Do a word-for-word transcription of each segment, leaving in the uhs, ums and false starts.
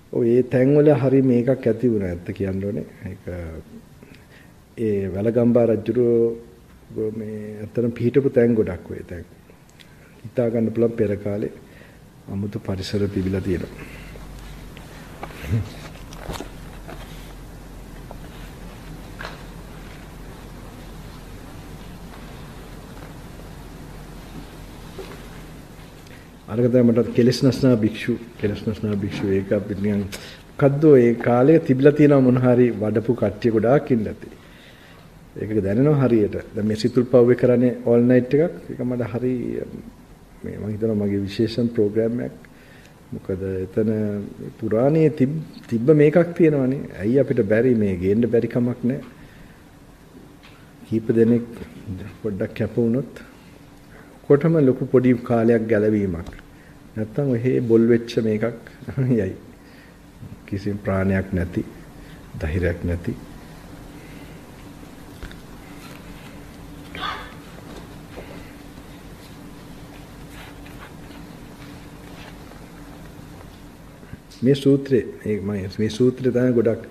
ඔය ඒ තැන්වල හරි මේකක් ඇති වුණා ඇත්ත කියන්න ඕනේ. ඒක ඒ වැලගම්බා රජුරෝ මේ අතරම පිහිටපු තැන් ගොඩක් ඔය තැන්. හිතා ගන්න පුළුවන් පෙර කාලේ අමුතු පරිසර තිබිලා තියෙනවා. අරක තමයි මට කෙලස් නස්නා භික්ෂු කෙලස් නස්නා භික්ෂු ඒක අපිට නිකන් මොකද්ද ඒ කාලේ තිබිලා තියෙන මොන හරි වඩපු කට්ටිය ගොඩාක් ඉන්නත් ඒක දැනෙනවා හරියට. දැන් මේ සිතුල් පව්වේ කරන්නේ ඕල් නයිට් එකක්. ඒක මට හරි මේ මම හිතනවා මගේ විශේෂණ ප්‍රෝග්‍රෑම් එකක්. මොකද එතන පුරාණයේ තිබ්බ මේකක් තියෙනවනේ. ඇයි අපිට බැරි මේ ගේන්න බැරි කමක් නැහැ. කීප දෙනෙක් පොඩ්ඩක් කැප වුණොත් කොටම ලොකු පොඩි කාලයක් ගැලවීමක්. නැත්තම් ඔහේ බොල් වෙච්ච මේකක් යයි. කිසිම ප්‍රාණයක් නැති, ධෛර්යයක් නැති. මේ සූත්‍රේ මේ සූත්‍රය තමයි ගොඩක්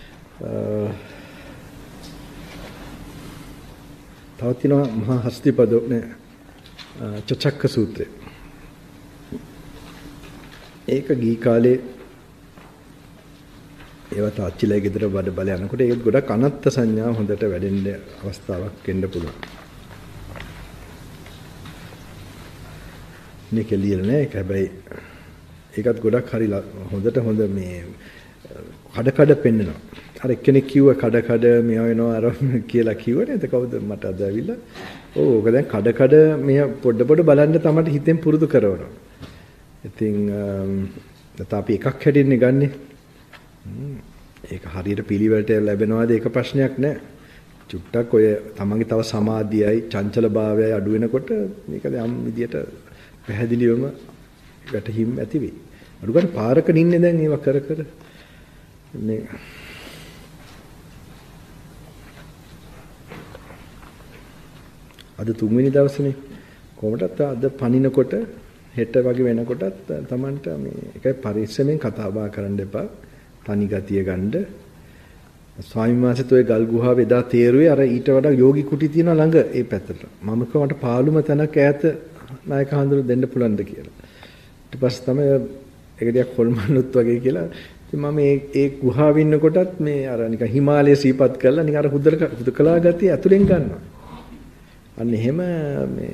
තව තියෙනවා මහා හස්තිපදෝ නේ චචක්ක සූත්‍රය. ඒක ගී කාලේ ඒවත් ආච්චිලා ගෙදර බඩ බල යනකොට ඒක ගොඩක් අනත්ත් සංඥා හොඳට වැඩෙන්න අවස්ථාවක් එන්න පුළුවන්. මේ කෙලියල නෑ ඒක හැබැයි ඒකත් ගොඩක් හරි හොඳට හොඳ මේ කඩ කඩ පෙන්නනවා. අර එක්කෙනෙක් කිව්ව කඩ කඩ මෙයා වෙනවා අර කියලා කිව්වනේ. ඒක කවුද මට අද ඇවිල්ලා. ඔව් ඕක දැන් කඩ කඩ මෙයා පොඩ පොඩ බලන්න තමයි හිතෙන් පුරුදු කරනවා. ඉතින් නැත්නම් අපි එකක් හැදින්නේ ගන්නෙ. ඒක හරියට පිළිවෙලට ලැබෙනවාද ඒක ප්‍රශ්නයක් නෑ. චුට්ටක් ඔය තමන්ගේ තව සමාධියයි චංචල භාවයයි අඩු වෙනකොට මේක යම් විදියට පැහැදිලිවම වැටහිම් ඇති වෙයි. අඩු ගන්න පාරක නින්නේ දැන් ඒව කර කර මේ අද තුන්වෙනි දවසනේ කොහොමදත් අද පනිනකොට හෙට වගේ වෙනකොටත් Tamanට මේ එකයි පරිස්සමෙන් කතා බහ කරන්න එපා. තනි ගතිය ගන්න. ස්වාමීන් වහන්සේත් ඔය ගල් ගුහාවේ එදා තේරුවේ අර ඊට වඩා යෝගි කුටි තියෙන ළඟ ඒ පැත්තට. මම කවට පාළුම තැනක් ඈත නායක හඳුර දෙන්න පුළුවන්ද කියලා. ඊට පස්සේ තමයි ඒක ටිකක් හොල්මන්නොත් වගේ කියලා. ඉතින් මම මේ ඒ ගුහාවේ ඉන්නකොටත් මේ අර නිකන් හිමාලය සීපත් කරලා නිකන් අර හුදල හුදකලා ගතිය ඇතුලෙන් ගන්නවා. අන්න එහෙම මේ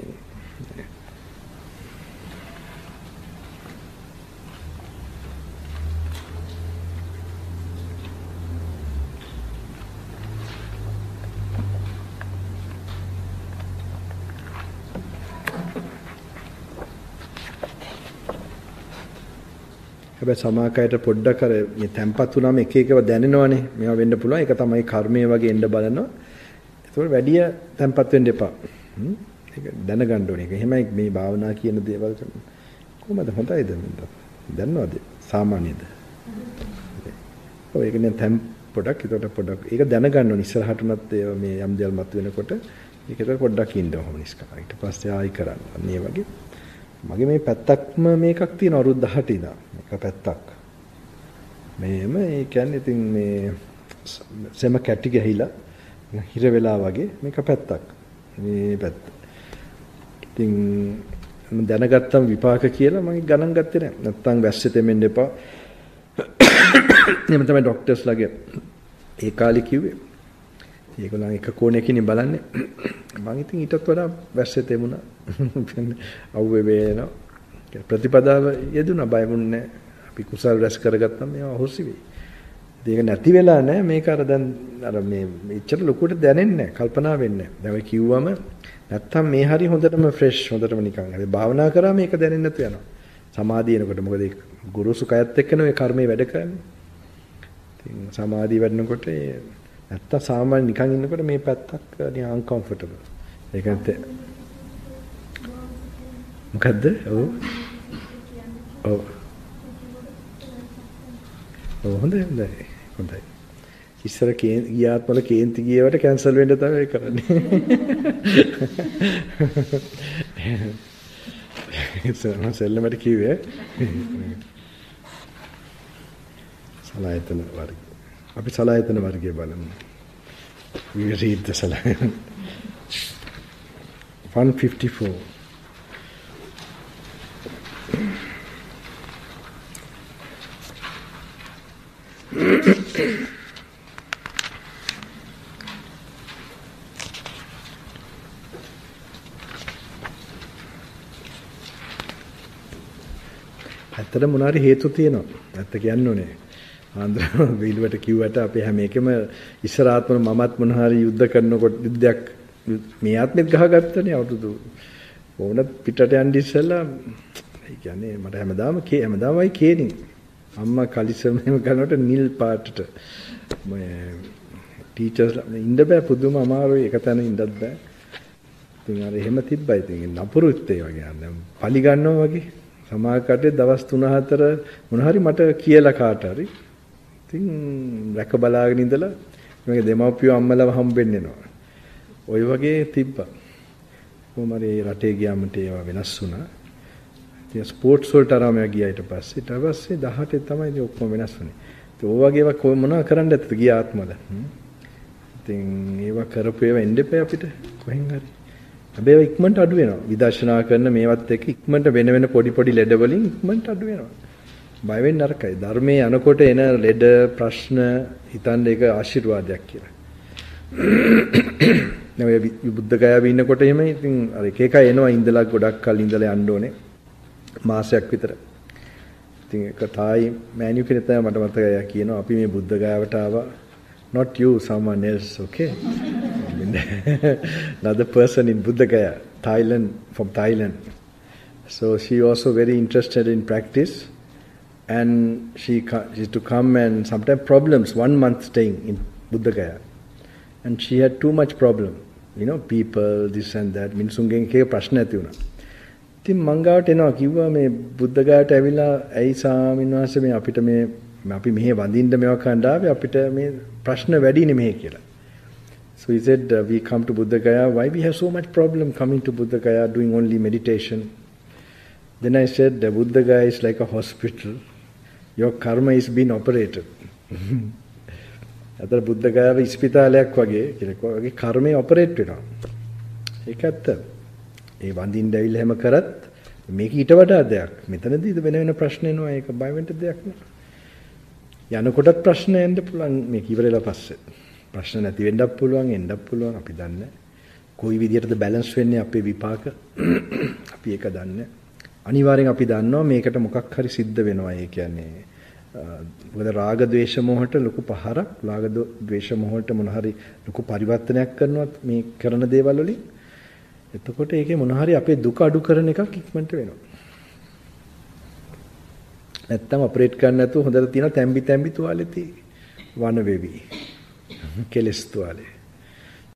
හැබැයි සමාකයට පොඩ්ඩක් අර මේ තැම්පත් වුණාම එක එකව දැනෙනවනේ. මේවා වෙන්න පුළුවන්. ඒක තමයි කර්මයේ වගේ එන්න බලනවා. ඒතකොට වැඩි තැම්පත් වෙන්න එපා. ඒක දැනගන්න ඕනේ. ඒක එහෙමයි මේ භාවනා කියන දේවල් කොහොමද හොඳයිද මන්ද? දන්නවද? සාමාන්‍යද? ඔව් ඒක නේ තැම් පොඩක් ඒකට පොඩක් ඒක දැනගන්න ඕනේ. ඉස්සරහට උනත් මේ යම් දේවල් මත වෙනකොට ඒකට පොඩ්ඩක් ඉන්න ඕන ඉස්කා. ඊට පස්සේ ආයි කරන්න. අනේ වගේ මගේ මේ පැත්තක්ම මේකක් තියෙන අවුරුදු දහඅට ඉඳන් මේක පැත්තක් මේම ඒ කියන්නේ ඉතින් මේ සෙම කැටි ගහිලා හිර වෙලා වගේ මේක පැත්තක් මේ පැත්ත ඉතින් මම දැනගත්තම විපාක කියලා මම ගණන් ගත්තේ නැහැ නැත්තම් වැස්සේ තෙමෙන්න එපා එහෙම තමයි ડોක්ටර්ස්ලාගේ ඒ කාලේ කිව්වේ ඒගොල්ලන් එක කෝණයකින් බලන්නේ මම ඉතින් ඊටත් වඩා වැස්සේ තෙමුණා අවුවේ වේනවා ප්‍රතිපදාව යෙදුණා බයමුන්නේ අපි කුසල් රැස් කරගත්තම මේවා හොසි වෙයි. ඒක නැති වෙලා නැහැ මේක අර දැන් අර මේ මෙච්චර ලොකුවට දැනෙන්නේ නැහැ කල්පනා වෙන්නේ නැහැ. දැන් ඔය කිව්වම නැත්තම් මේ හරි හොඳටම ෆ්‍රෙෂ් හොඳටම නිකන් හරි භාවනා කරා මේක දැනෙන්නේ නැතු වෙනවා. සමාධිය එනකොට මොකද ඒ ගුරුසු කයත් එක්කනේ ඔය කර්මයේ වැඩ කරන්නේ. ඉතින් සමාධිය වැඩනකොට නැත්තම් සාමාන්‍ය නිකන් ඉන්නකොට මේ පැත්තක් නිකන් අන්කම්ෆර්ටබල්. ඒක නැත්te මොකද්ද? ඔව්. ඔව්. ඔව් හොඳයි හොඳයි. හොඳයි. ඉස්සර ගියාත් වල කේන්ති ගියවට කැන්සල් වෙන්න තමයි කරන්නේ. ඒක සෙල්ලමට කිව්වේ. සලායතන වර්ගය. අපි සලායතන වර්ගය බලමු. We read the සලායතන. one fifty-four. ඇත්තට මොනාරි හේතු තියෙනවා. ඇත්ත කියන්න ඕනේ. ආන්දර වීලුවට කිව්වට අපි හැම එකෙම ඉස්සරහත්ම මමත් මොනහරි යුද්ධ කරනකොට යුද්ධයක් මේ ආත්මෙත් ගහගත්තනේ අවුරුදු ඕනත් පිටට යන්න ඉස්සෙල්ලා ඒ කියන්නේ මට හැමදාම කේ හැමදාමයි කේනින් අම්මා කලිසම එහෙම කරනකොට නිල් පාටට මේ ටීචර්ස් ඉන්න බෑ පුදුම අමාරුයි එක තැන ඉන්නත් බෑ. ඉතින් අර එහෙම තිබ්බයි. ඉතින් නපුරුත් ඒ වගේ අන්න පලි ගන්නවා වගේ සමාජ කටේ දවස් තුන හතර මොන හරි මට කියලා කාට හරි ඉතින් රැක බලාගෙන ඉඳලා මගේ දෙමව්පියෝ අම්මලව හම්බෙන්න එනවා. ওই වගේ තිබ්බා. කොහොම හරි රටේ ගියාමට ඒවා වෙනස් වුණා. ඉතින් ස්පෝර්ට්ස් වලට ආරම ගියා ඊට පස්සේ ඊට පස්සේ දහඅටේ තමයි ඉතින් ඔක්කොම වෙනස් වුණේ. ඉතින් ඔය වගේ ඒවා කොහොම මොනවා කරන්නද ඇත්තද ගිය ආත්මවල. ඉතින් ඒවා කරපු ඒවා එන්න එපා අපිට කොහෙන් හරි. හැබැයි ඉක්මනට අඩු වෙනවා. විදර්ශනා කරන මේවත් එක්ක ඉක්මනට වෙන වෙන පොඩි පොඩි ලෙඩ වලින් ඉක්මනට අඩු වෙනවා. බය වෙන්න නරකයි. ධර්මයේ අනකොට එන ලෙඩ ප්‍රශ්න හිතන්න ඒක ආශිර්වාදයක් කියලා. නේ බුද්ධ ගයාවේ ඉන්නකොට එහෙම ඉතින් අර එක එක එනවා ඉඳලා ගොඩක් කල් ඉඳලා යන්න ඕනේ. මාසයක් විතර. ඉතින් ඒක තායි මෑනියු කෙනෙක් තමයි මට මතකයි කියනවා අපි මේ බුද්ධ ගයාවට ආවා. Not you, someone else, okay? Another person in Buddha Gaya, Thailand, from Thailand. So she also very interested in practice, and she she used to come and sometimes problems. One month staying in Buddha Gaya, and she had too much problem. You know, people, this and that. Minsungen ke prashna ඇති වුණා. ඉතින් මංගාවට එනවා කිව්වා මේ බුද්ධ ගයාට ඇවිල්ලා ඇයි ස්වාමීන් වහන්සේ මේ අපිට මේ අපි මෙහෙ වඳින්න මේවා කණ්ඩාවේ අපිට මේ ප්‍රශ්න වැඩිනේ මෙහෙ කියලා. So he said uh, we come to Buddha Gaya, why we have so much problem coming to Buddha Gaya doing only meditation? Then I said the Buddha Gaya is like a hospital. Your karma is being operated. අතර බුද්ධ ගයාව ඉස්පිතාලයක් වගේ කියලා වගේ කර්මය operate වෙනවා. ඒක ඇත්ත. ඒ වඳින්න ඇවිල්ලා හැම කරත් මේක ඊට වඩා දෙයක්. මෙතනදී වෙන වෙන ප්‍රශ්න එනවා ඒක බය වෙන්න දෙයක් නෑ. යනකොටත් ප්‍රශ්න එන්න පුළුවන් මේක ඉවරලා පස්සේ. ප්‍රශ්න නැති වෙන්නත් පුළුවන් එන්නත් පුළුවන් අපි දන්නේ. කොයි විදිහටද බැලන්ස් වෙන්නේ අපේ විපාක අපි ඒක දන්නේ. අනිවාර්යෙන් අපි දන්නවා මේකට මොකක් හරි සිද්ධ වෙනවා. ඒ කියන්නේ මොකද රාග ద్వේෂ මොහොත ලොකු පහරක් රාග ద్వේෂ මොහොත මොන හරි ලොකු පරිවර්තනයක් කරනවත් මේ කරන දේවල් වලින් එතකොට ඒකේ මොන හරි අපේ දුක අඩු කරන එකක් ඉක්මනට වෙනවා. නැත්තම් ඔපරේට් කරන්න නැතුව හොඳට තියෙන තැම්බි තැම්බි තුවාලෙති වන වෙවි. කෙලස් තුවාලේ.